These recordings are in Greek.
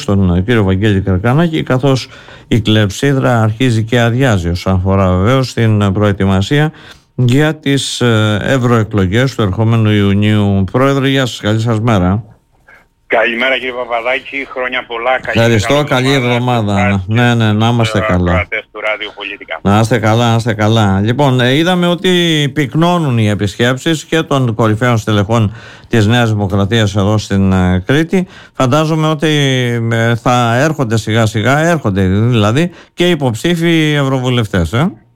τον κύριο Βαγγέλη Καρκανάκη, καθώς η κλεψίδρα αρχίζει και αδειάζει όσον αφορά βεβαίως την προετοιμασία για τις ευρωεκλογές του ερχόμενου Ιουνίου. Πρόεδρε, γεια σας, καλή σας μέρα. Καλημέρα κύριε Παπαδάκη, χρόνια πολλά. Ευχαριστώ, καλή εβδομάδα. Ναι, να είμαστε καλά. Να είστε καλά. Λοιπόν, είδαμε ότι πυκνώνουν οι επισκέψεις και των κορυφαίων στελεχών της Νέας Δημοκρατίας εδώ στην Κρήτη. Φαντάζομαι ότι θα έρχονται σιγά σιγά, έρχονται δηλαδή και υποψήφοι ευρωβουλευτές.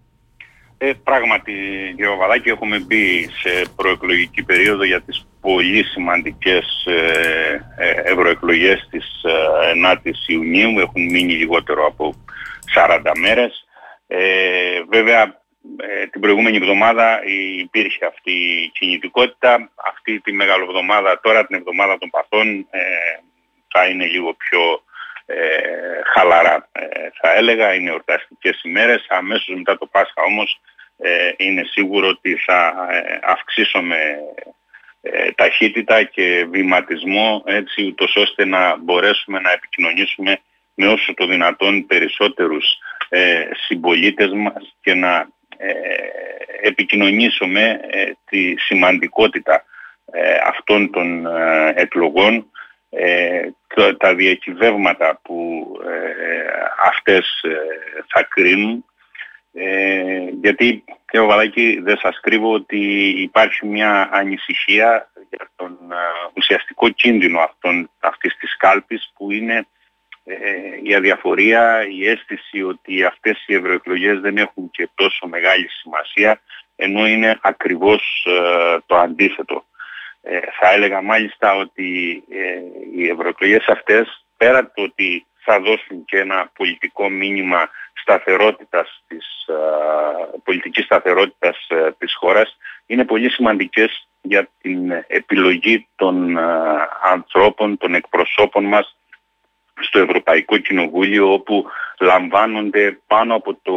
Πράγματι κύριε Παπαδάκη, έχουμε μπει σε προεκλογική περίοδο για τις πολύ σημαντικές ευρωεκλογές της 9ης Ιουνίου. Έχουν μείνει λιγότερο από 40 μέρες. Βέβαια την προηγούμενη εβδομάδα υπήρχε αυτή η κινητικότητα. Αυτή τη μεγαλοβδομάδα, τώρα την εβδομάδα των Παθών, θα είναι λίγο πιο χαλαρά, θα έλεγα. Είναι εορταστικές ημέρες. Αμέσως μετά το Πάσχα όμως είναι σίγουρο ότι θα αυξήσουμε ταχύτητα και βηματισμό, έτσι ούτως ώστε να μπορέσουμε να επικοινωνήσουμε με όσο το δυνατόν περισσότερους συμπολίτες μας και να επικοινωνήσουμε τη σημαντικότητα αυτών των εκλογών, τα διακυβεύματα που αυτές θα κρίνουν, γιατί κύριε Παπαδάκη, δεν σας κρύβω ότι υπάρχει μια ανησυχία για τον ουσιαστικό κίνδυνο αυτής της κάλπης, που είναι η αδιαφορία, η αίσθηση ότι αυτές οι ευρωεκλογές δεν έχουν και τόσο μεγάλη σημασία, ενώ είναι ακριβώς το αντίθετο. Θα έλεγα μάλιστα ότι οι ευρωεκλογές αυτές, πέρα το ότι θα δώσουν και ένα πολιτικό μήνυμα σταθερότητας, πολιτικής σταθερότητας της χώρας, είναι πολύ σημαντικές για την επιλογή των ανθρώπων, των εκπροσώπων μας στο Ευρωπαϊκό Κοινοβούλιο, όπου λαμβάνονται πάνω από το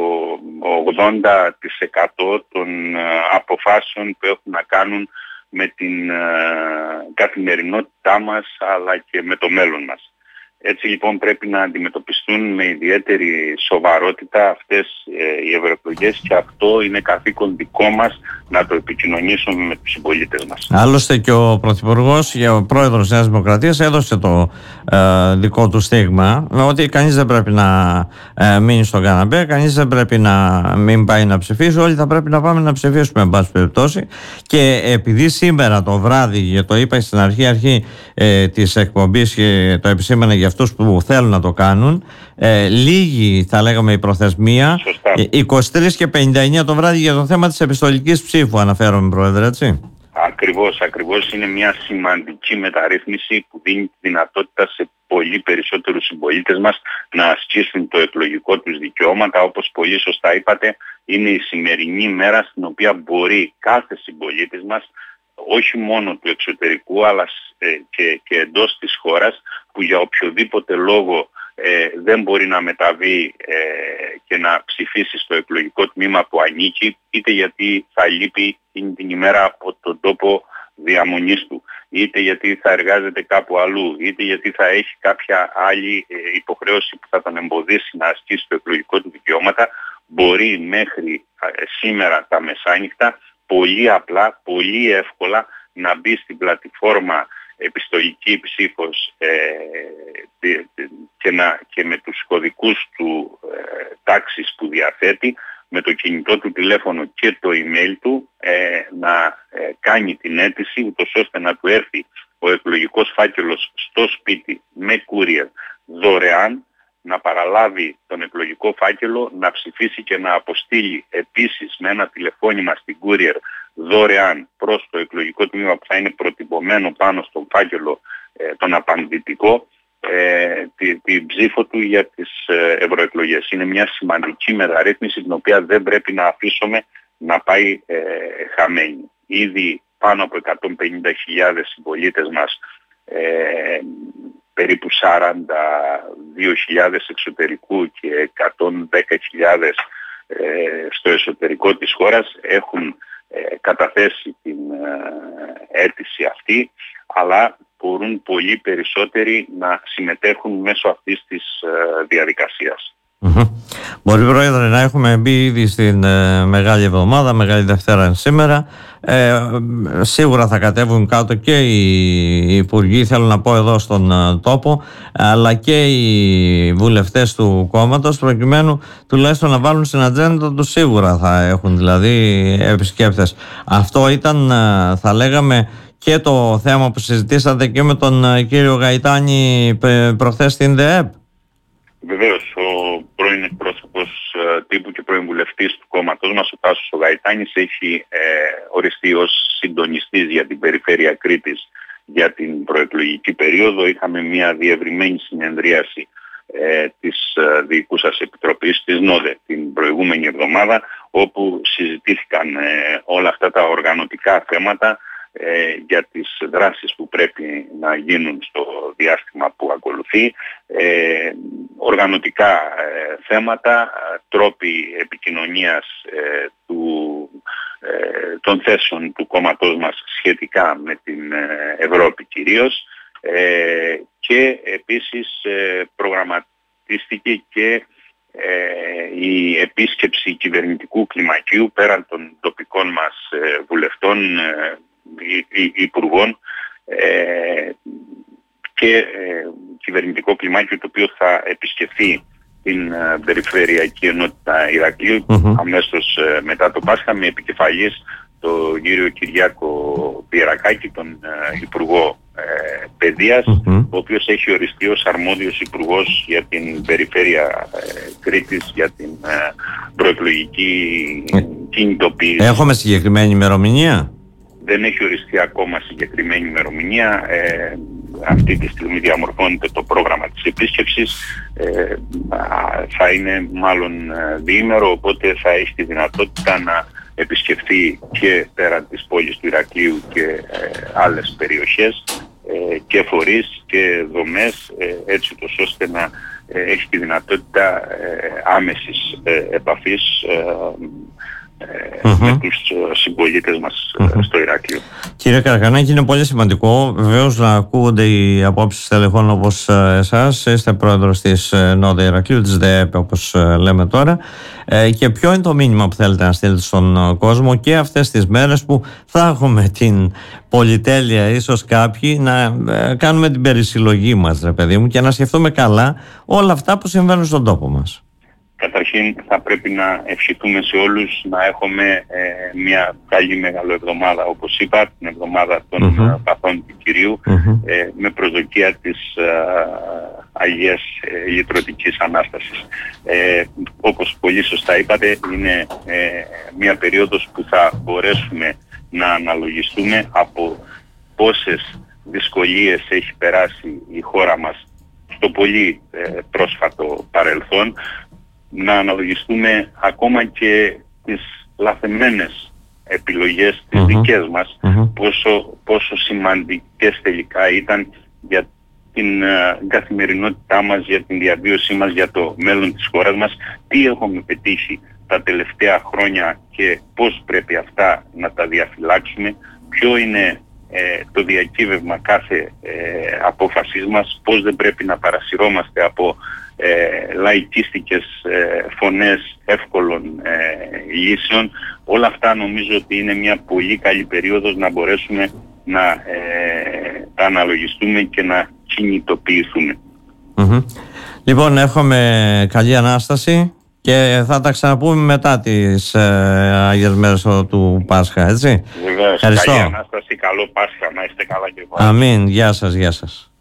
80% των αποφάσεων που έχουν να κάνουν με την καθημερινότητά μας, αλλά και με το μέλλον μας. Έτσι λοιπόν πρέπει να αντιμετωπιστούν με ιδιαίτερη σοβαρότητα αυτές οι ευρωεκλογές, και αυτό είναι καθήκον δικό μας να το επικοινωνήσουμε με τους συμπολίτες μας. Άλλωστε και ο Πρωθυπουργός, ο Πρόεδρος της Νέας Δημοκρατίας, έδωσε το δικό του στίγμα, ότι κανείς δεν πρέπει να μείνει στον καναπέ, κανείς δεν πρέπει να μην πάει να ψηφίσει, όλοι θα πρέπει να πάμε να ψηφίσουμε εν πάση περιπτώσει. Και επειδή σήμερα το βράδυ, και το είπα στην αρχή της εκπομπής και το επισήμανα για αυτούς που θέλουν να το κάνουν, λίγη θα λέγαμε η προθεσμία. Σωστά. 23 και 59 το βράδυ, για το θέμα της επιστολικής ψήφου αναφέρομαι, Πρόεδρε, έτσι. Ακριβώς είναι μια σημαντική μεταρρύθμιση που δίνει τη δυνατότητα σε πολύ περισσότερους συμπολίτες μας να ασκήσουν το εκλογικό τους δικαιώματα. Όπως πολύ σωστά είπατε, είναι η σημερινή μέρα στην οποία μπορεί κάθε συμπολίτης μας, όχι μόνο του εξωτερικού αλλά και εντός της χώρας, που για οποιοδήποτε λόγο δεν μπορεί να μεταβεί και να ψηφίσει στο εκλογικό τμήμα που ανήκει, είτε γιατί θα λείπει την ημέρα από τον τόπο διαμονής του, είτε γιατί θα εργάζεται κάπου αλλού, είτε γιατί θα έχει κάποια άλλη υποχρέωση που θα τον εμποδίσει να ασκήσει το εκλογικό του δικαιώματα, μπορεί μέχρι σήμερα τα μεσάνυχτα πολύ απλά, πολύ εύκολα να μπει στην πλατφόρμα επιστολική ψήφος και με τους κωδικούς του τάξης που διαθέτει, με το κινητό του τηλέφωνο και το email του, να κάνει την αίτηση, ούτως ώστε να του έρθει ο εκλογικός φάκελος στο σπίτι με courier δωρεάν, να παραλάβει τον εκλογικό φάκελο, να ψηφίσει και να αποστείλει επίσης με ένα τηλεφώνημα στην courier δωρεάν προς το εκλογικό τμήμα που θα είναι προτυπωμένο πάνω στον φάκελο τον απαντητικό, την ψήφο του για τις ευρωεκλογές. Είναι μια σημαντική μεταρρύθμιση την οποία δεν πρέπει να αφήσουμε να πάει χαμένη. Ήδη πάνω από 150.000 συμπολίτες μας, περίπου 42.000 εξωτερικού και 110.000 στο εσωτερικό της χώρας έχουν καταθέσει την αίτηση αυτή, αλλά μπορούν πολύ περισσότεροι να συμμετέχουν μέσω αυτής της διαδικασίας. Μπορεί, Πρόεδρε, να έχουμε μπει ήδη στην Μεγάλη Εβδομάδα, Μεγάλη Δευτέρα σήμερα. Σίγουρα θα κατέβουν κάτω και οι υπουργοί, θέλω να πω, εδώ στον τόπο, αλλά και οι βουλευτές του κόμματος, προκειμένου τουλάχιστον να βάλουν στην ατζέντα τους. Σίγουρα θα έχουν δηλαδή επισκέπτες. Αυτό ήταν, θα λέγαμε, και το θέμα που συζητήσατε και με τον κύριο Γαϊτάνη προχθές στην ΔΕΕΠ. Βεβαίως, ο πρώην εκπρόσωπος τύπου και πρώην βουλευτής του κόμματος μας, ο Τάσος ο Γαϊτάνης, έχει οριστεί ως συντονιστής για την περιφέρεια Κρήτης για την προεκλογική περίοδο. Είχαμε μια διευρυμένη συνεδρίαση της Διοικούσας Επιτροπής της ΝΟΔΕ την προηγούμενη εβδομάδα, όπου συζητήθηκαν όλα αυτά τα οργανωτικά θέματα για τις δράσεις που πρέπει να γίνουν στο διάστημα που ακολουθεί, οργανωτικά θέματα, τρόποι επικοινωνίας των θέσεων του κόμματός μας σχετικά με την Ευρώπη κυρίως, και επίσης προγραμματίστηκε και η επίσκεψη κυβερνητικού κλιμακίου πέραν των τοπικών μας βουλευτών, υπουργών, και κυβερνητικό κλιμάκιο το οποίο θα επισκεφθεί την Περιφερειακή Ενότητα Ηρακλείου αμέσως μετά το Πάσχα, με επικεφαλής τον κύριο Κυριάκο Πιερακάκη, τον Υπουργό Παιδείας, ο οποίος έχει οριστεί ως αρμόδιος υπουργός για την Περιφέρεια Κρήτης, για την προεκλογική κινητοποίηση. Έχουμε συγκεκριμένη ημερομηνία? Δεν έχει οριστεί ακόμα συγκεκριμένη ημερομηνία. Αυτή τη στιγμή διαμορφώνεται το πρόγραμμα της επίσκεψης. Θα είναι μάλλον διήμερο, οπότε θα έχει τη δυνατότητα να επισκεφθεί και πέραν της πόλης του Ηρακλείου και άλλες περιοχές και φορείς και δομές, έτσι ώστε να έχει τη δυνατότητα άμεσης επαφής με τους συμπολίτες μας στο Ηράκλειο. Κύριε Καρακανάκη, είναι πολύ σημαντικό βεβαίως να ακούγονται οι απόψεις τελεχών όπως εσάς. Είστε πρόεδρος της ΝΟΔΕ Ηρακλείου, της ΔΕΕΠ όπως λέμε τώρα. Και ποιο είναι το μήνυμα που θέλετε να στείλετε στον κόσμο και αυτές τις μέρες που θα έχουμε την πολυτέλεια, ίσως κάποιοι, να κάνουμε την περισυλλογή μας, ρε παιδί μου, και να σκεφτούμε καλά όλα αυτά που συμβαίνουν στον τόπο μας? Καταρχήν θα πρέπει να ευχηθούμε σε όλους να έχουμε μια καλή μεγάλοεβδομάδα, όπως είπα, την εβδομάδα των παθών του Κυρίου, με προσδοκία της Αγίας Λυτρωτικής Ανάστασης. Όπως πολύ σωστά είπατε, είναι μια περίοδος που θα μπορέσουμε να αναλογιστούμε από πόσες δυσκολίες έχει περάσει η χώρα μας στο πολύ πρόσφατο παρελθόν, να αναλογιστούμε ακόμα και τις λαθεμένες επιλογές τις δικές μας, πόσο σημαντικές τελικά ήταν για την καθημερινότητά μας, για την διαβίωσή μας, για το μέλλον της χώρας μας, τι έχουμε πετύχει τα τελευταία χρόνια και πώς πρέπει αυτά να τα διαφυλάξουμε, ποιο είναι το διακύβευμα κάθε απόφασής μας, πώς δεν πρέπει να παρασυρώμαστε από λαϊκίστικες φωνές εύκολων λύσεων. Όλα αυτά νομίζω ότι είναι μια πολύ καλή περίοδος να μπορέσουμε να τα αναλογιστούμε και να κινητοποιηθούμε. Λοιπόν, εύχομαι καλή Ανάσταση και θα τα ξαναπούμε μετά τις Άγιες Μέρες του Πάσχα, έτσι. Βεβαίως, καλή Ανάσταση, καλό Πάσχα, να είστε καλά και πάλι. Αμήν, γεια σας, γεια σας.